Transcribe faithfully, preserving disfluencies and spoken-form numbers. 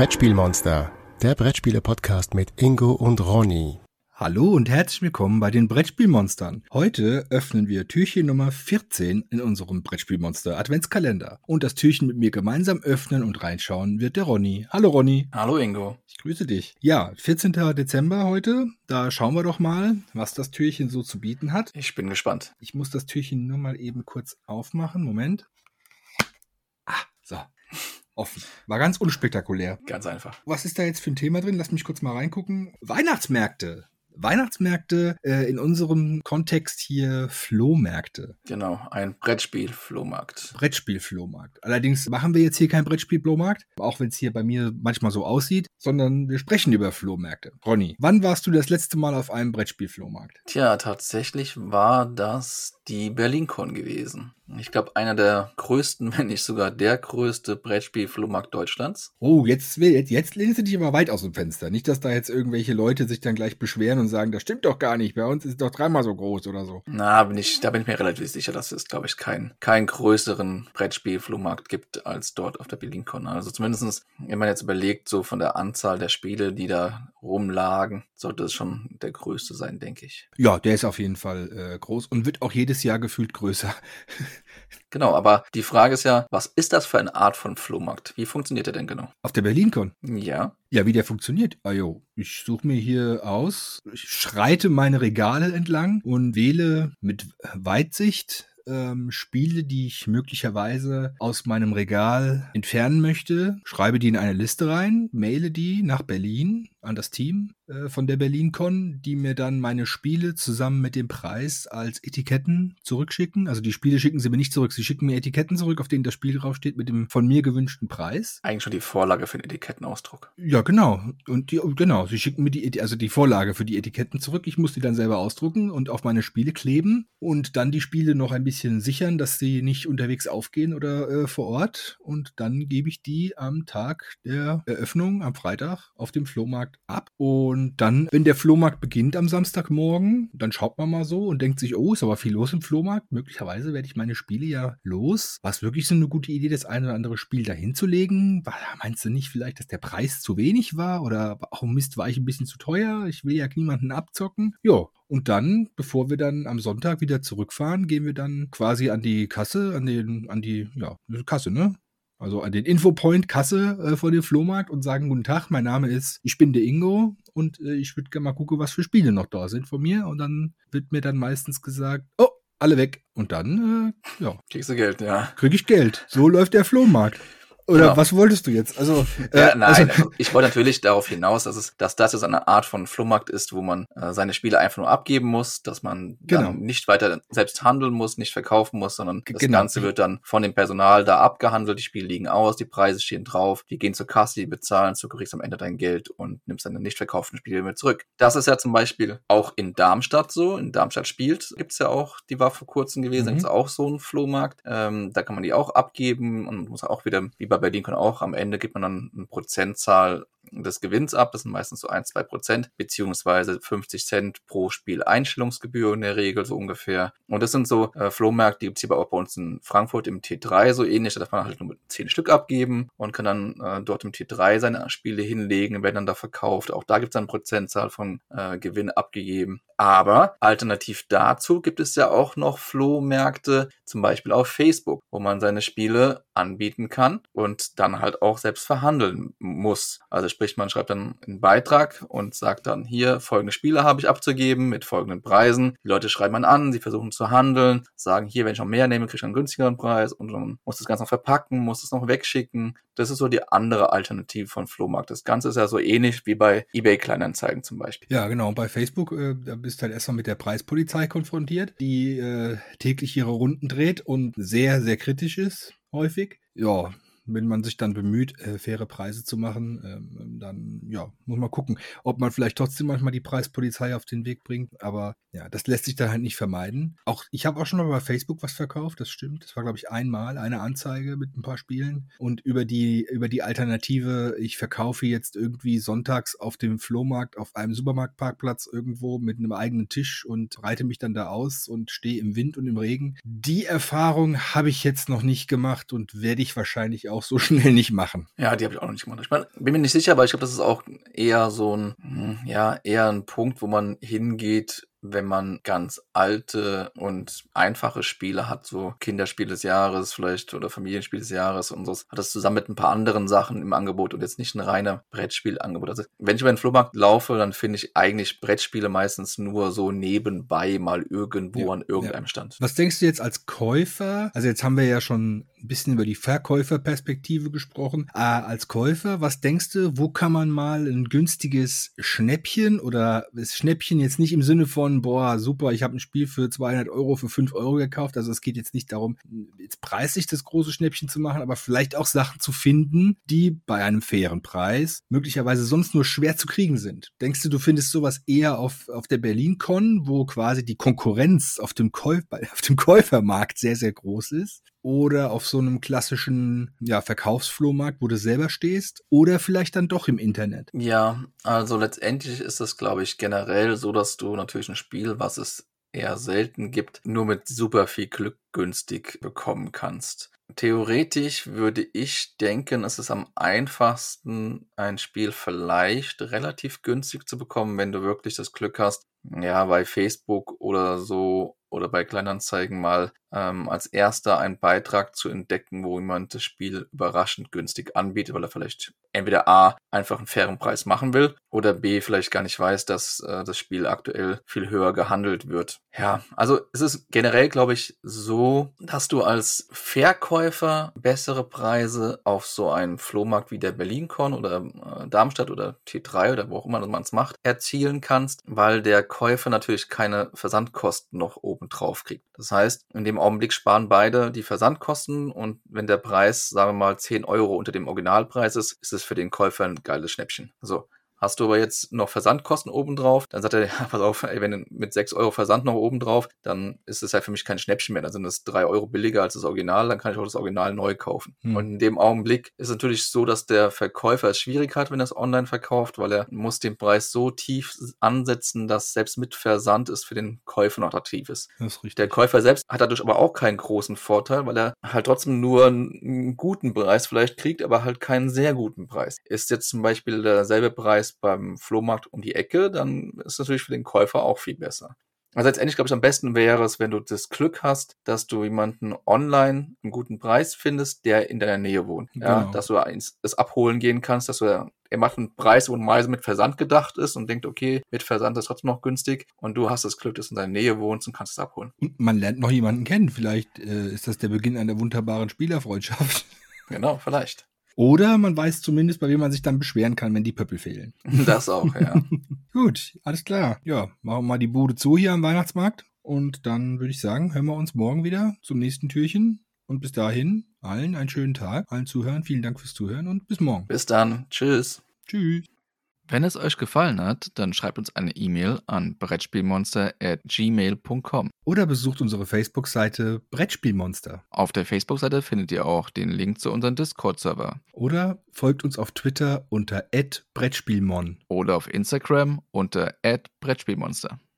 Brettspielmonster, der Brettspiele-Podcast mit Ingo und Ronny. Hallo und herzlich willkommen bei den Brettspielmonstern. Heute öffnen wir Türchen Nummer vierzehn in unserem Brettspielmonster Adventskalender. Und das Türchen mit mir gemeinsam öffnen und reinschauen wird der Ronny. Hallo Ronny. Hallo Ingo. Ich grüße dich. Ja, vierzehnten Dezember heute. Da schauen wir doch mal, was das Türchen so zu bieten hat. Ich bin gespannt. Ich muss das Türchen nur mal eben kurz aufmachen. Moment. Ah, so. Offen. War ganz unspektakulär. Ganz einfach. Was ist da jetzt für ein Thema drin? Lass mich kurz mal reingucken. Weihnachtsmärkte. Weihnachtsmärkte, äh, in unserem Kontext hier Flohmärkte. Genau, ein Brettspiel-Flohmarkt. Brettspiel-Flohmarkt. Allerdings machen wir jetzt hier keinen Brettspiel-Flohmarkt, auch wenn es hier bei mir manchmal so aussieht, sondern wir sprechen über Flohmärkte. Ronny, wann warst du das letzte Mal auf einem Brettspiel-Flohmarkt? Tja, tatsächlich war das die BerlinCon gewesen. Ich glaube, einer der größten, wenn nicht sogar der größte Brettspiel-Flohmarkt Deutschlands. Oh, jetzt, jetzt, jetzt lehnst du dich aber weit aus dem Fenster. Nicht, dass da jetzt irgendwelche Leute sich dann gleich beschweren und sagen, das stimmt doch gar nicht, bei uns ist es doch dreimal so groß oder so. Na, bin ich, da bin ich mir relativ sicher, dass es, glaube ich, keinen keinen größeren Brettspiel-Flohmarkt gibt als dort auf der BerlinCon. Also zumindest, wenn man jetzt überlegt, so von der Anzahl der Spiele, die da rumlagen, sollte es schon der größte sein, denke ich. Ja, der ist auf jeden Fall äh, groß und wird auch jedes Jahr gefühlt größer. Genau, aber die Frage ist ja, was ist das für eine Art von Flohmarkt? Wie funktioniert der denn genau? Auf der BerlinCon? Ja. Ja, wie der funktioniert? Ah jo, ich suche mir hier aus, ich schreite meine Regale entlang und wähle mit Weitsicht ähm, Spiele, die ich möglicherweise aus meinem Regal entfernen möchte, schreibe die in eine Liste rein, maile die nach Berlin an das Team äh, von der BerlinCon, die mir dann meine Spiele zusammen mit dem Preis als Etiketten zurückschicken. Also die Spiele schicken sie mir nicht zurück, sie schicken mir Etiketten zurück, auf denen das Spiel draufsteht mit dem von mir gewünschten Preis. Eigentlich schon die Vorlage für den Etikettenausdruck. Ja, genau. Und die, genau, sie schicken mir die, also die Vorlage für die Etiketten zurück. Ich muss die dann selber ausdrucken und auf meine Spiele kleben und dann die Spiele noch ein bisschen sichern, dass sie nicht unterwegs aufgehen oder äh, vor Ort. Und dann gebe ich die am Tag der Eröffnung, am Freitag, auf dem Flohmarkt ab. Und dann, wenn der Flohmarkt beginnt am Samstagmorgen, dann schaut man mal so und denkt sich, oh, ist aber viel los im Flohmarkt. Möglicherweise werde ich meine Spiele ja los. War es wirklich so eine gute Idee, das ein oder andere Spiel dahin zu legen? Meinst du nicht vielleicht, dass der Preis zu wenig war? Oder, oh Mist, war ich ein bisschen zu teuer? Ich will ja niemanden abzocken. Ja. Und dann, bevor wir dann am Sonntag wieder zurückfahren, gehen wir dann quasi an die Kasse, an den, an die, ja, Kasse, ne? Also an den Infopoint Kasse äh, vor dem Flohmarkt und sagen, guten Tag, mein Name ist, ich bin der Ingo und äh, ich würde gerne mal gucken, was für Spiele noch da sind von mir. Und dann wird mir dann meistens gesagt, oh, alle weg. Und dann, äh, ja. Kriegst du Geld, ja. Krieg ich Geld. So läuft der Flohmarkt. Oder genau. Was wolltest du jetzt? Also, äh, ja, nein, also, ich wollte natürlich darauf hinaus, dass es, dass das jetzt eine Art von Flohmarkt ist, wo man äh, seine Spiele einfach nur abgeben muss, dass man genau. dann nicht weiter selbst handeln muss, nicht verkaufen muss, sondern das genau. Ganze wird dann von dem Personal da abgehandelt, die Spiele liegen aus, die Preise stehen drauf, die gehen zur Kasse, die bezahlen, du kriegst am Ende dein Geld und nimmst deine nicht verkauften Spiele mit zurück. Das ist ja zum Beispiel auch in Darmstadt so, in Darmstadt spielt, gibt's ja auch, die war vor kurzem gewesen, mhm. da gibt's auch so einen Flohmarkt, ähm, da kann man die auch abgeben und muss auch wieder, wie bei BerlinCon auch, am Ende gibt man dann eine Prozentzahl des Gewinns ab, das sind meistens so ein, zwei Prozent, beziehungsweise fünfzig Cent pro Spiel Einstellungsgebühr in der Regel so ungefähr. Und das sind so äh, Flohmärkte, die gibt es hier auch bei uns in Frankfurt im T drei so ähnlich, da darf man halt nur mit zehn Stück abgeben und kann dann äh, dort im T drei seine Spiele hinlegen, werden dann da verkauft. Auch da gibt es dann eine Prozentzahl von äh, Gewinn abgegeben. Aber alternativ dazu gibt es ja auch noch Flohmärkte, zum Beispiel auf Facebook, wo man seine Spiele anbieten kann und dann halt auch selbst verhandeln muss. Also sprich, man schreibt dann einen Beitrag und sagt dann, hier, folgende Spiele habe ich abzugeben mit folgenden Preisen. Die Leute schreiben dann an, sie versuchen zu handeln, sagen, hier, wenn ich noch mehr nehme, kriege ich einen günstigeren Preis und dann muss das Ganze noch verpacken, muss es noch wegschicken. Das ist so die andere Alternative von Flohmarkt. Das Ganze ist ja so ähnlich wie bei eBay-Kleinanzeigen zum Beispiel. Ja, genau. Und bei Facebook, äh, da bist du halt erstmal mit der Preispolizei konfrontiert, die äh, täglich ihre Runden dreht und sehr, sehr kritisch ist, häufig. Ja, wenn man sich dann bemüht, äh, faire Preise zu machen, ähm, dann ja, muss man gucken, ob man vielleicht trotzdem manchmal die Preispolizei auf den Weg bringt. Aber ja, das lässt sich dann halt nicht vermeiden. Auch ich habe auch schon mal bei Facebook was verkauft, das stimmt. Das war, glaube ich, einmal eine Anzeige mit ein paar Spielen. Und über die, über die Alternative, ich verkaufe jetzt irgendwie sonntags auf dem Flohmarkt auf einem Supermarktparkplatz irgendwo mit einem eigenen Tisch und reite mich dann da aus und stehe im Wind und im Regen. Die Erfahrung habe ich jetzt noch nicht gemacht und werde ich wahrscheinlich auch auch so schnell nicht machen. Ja, die habe ich auch noch nicht gemacht. Ich mein, bin mir nicht sicher, aber ich glaube, das ist auch eher so ein, ja, eher ein Punkt, wo man hingeht, wenn man ganz alte und einfache Spiele hat, so Kinderspiel des Jahres vielleicht oder Familienspiel des Jahres und so, hat das zusammen mit ein paar anderen Sachen im Angebot und jetzt nicht ein reiner Brettspielangebot. Also wenn ich über den Flohmarkt laufe, dann finde ich eigentlich Brettspiele meistens nur so nebenbei mal irgendwo ja, an irgendeinem ja. Stand. Was denkst du jetzt als Käufer? Also jetzt haben wir ja schon ein bisschen über die Verkäuferperspektive gesprochen. Äh, als Käufer, was denkst du, wo kann man mal ein günstiges Schnäppchen oder das Schnäppchen jetzt nicht im Sinne von boah, super, ich habe ein Spiel für zweihundert Euro für fünf Euro gekauft. Also es geht jetzt nicht darum, jetzt preislich das große Schnäppchen zu machen, aber vielleicht auch Sachen zu finden, die bei einem fairen Preis möglicherweise sonst nur schwer zu kriegen sind. Denkst du, du findest sowas eher auf, auf der BerlinCon, wo quasi die Konkurrenz auf dem, Käuf, auf dem Käufermarkt sehr, sehr groß ist? Oder auf so einem klassischen ja, Verkaufsflohmarkt, wo du selber stehst? Oder vielleicht dann doch im Internet? Ja, also letztendlich ist es, glaube ich, generell so, dass du natürlich ein Spiel, was es eher selten gibt, nur mit super viel Glück günstig bekommen kannst. Theoretisch würde ich denken, es ist am einfachsten, ein Spiel vielleicht relativ günstig zu bekommen, wenn du wirklich das Glück hast, ja, bei Facebook oder so oder bei Kleinanzeigen mal ähm, als erster einen Beitrag zu entdecken, wo jemand das Spiel überraschend günstig anbietet, weil er vielleicht entweder A, einfach einen fairen Preis machen will oder B, vielleicht gar nicht weiß, dass äh, das Spiel aktuell viel höher gehandelt wird. Ja, also es ist generell, glaube ich, so, dass du als Verkäufer bessere Preise auf so einen Flohmarkt wie der BerlinCon oder äh, Darmstadt oder T drei oder wo auch immer man es macht, erzielen kannst, weil der Käufer natürlich keine Versandkosten noch oben drauf kriegt. Das heißt, in dem Augenblick sparen beide die Versandkosten und wenn der Preis, sagen wir mal, zehn Euro unter dem Originalpreis ist, ist es für den Käufer ein geiles Schnäppchen. So. Hast du aber jetzt noch Versandkosten obendrauf, dann sagt er, ja, pass auf, ey, wenn du mit sechs Euro Versand noch obendrauf, dann ist es halt für mich kein Schnäppchen mehr. Dann sind es drei Euro billiger als das Original, dann kann ich auch das Original neu kaufen. Hm. Und in dem Augenblick ist es natürlich so, dass der Verkäufer es schwierig hat, wenn er es online verkauft, weil er muss den Preis so tief ansetzen, dass selbst mit Versand es für den Käufer noch attraktiv ist. Das ist richtig. Der Käufer selbst hat dadurch aber auch keinen großen Vorteil, weil er halt trotzdem nur einen guten Preis vielleicht kriegt, aber halt keinen sehr guten Preis. Ist jetzt zum Beispiel derselbe Preis beim Flohmarkt um die Ecke, dann ist natürlich für den Käufer auch viel besser. Also letztendlich, glaube ich, am besten wäre es, wenn du das Glück hast, dass du jemanden online einen guten Preis findest, der in deiner Nähe wohnt. Ja, genau. Dass du es abholen gehen kannst, dass du, er macht einen Preis, wo normalerweise mit Versand gedacht ist und denkt, okay, mit Versand ist trotzdem noch günstig und du hast das Glück, dass du in deiner Nähe wohnst und kannst es abholen. Und man lernt noch jemanden kennen. Vielleicht äh, ist das der Beginn einer wunderbaren Spielerfreundschaft. Genau, vielleicht. Oder man weiß zumindest, bei wem man sich dann beschweren kann, wenn die Pöppel fehlen. Das auch, ja. Gut, alles klar. Ja, machen wir mal die Bude zu hier am Weihnachtsmarkt. Und dann würde ich sagen, hören wir uns morgen wieder zum nächsten Türchen. Und bis dahin, allen einen schönen Tag. Allen Zuhörern, vielen Dank fürs Zuhören und bis morgen. Bis dann. Tschüss. Tschüss. Wenn es euch gefallen hat, dann schreibt uns eine E-Mail an brettspielmonster at gmail punkt com. Oder besucht unsere Facebook-Seite Brettspielmonster. Auf der Facebook-Seite findet ihr auch den Link zu unserem Discord-Server. Oder folgt uns auf Twitter unter at brettspielmon. Oder auf Instagram unter at brettspielmonster.